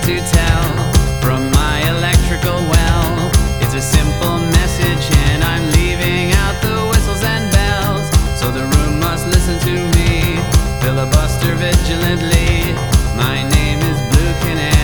to tell from my electrical well. It's a simple message and I'm leaving out the whistles and bells, so the room must listen to me, filibuster vigilantly.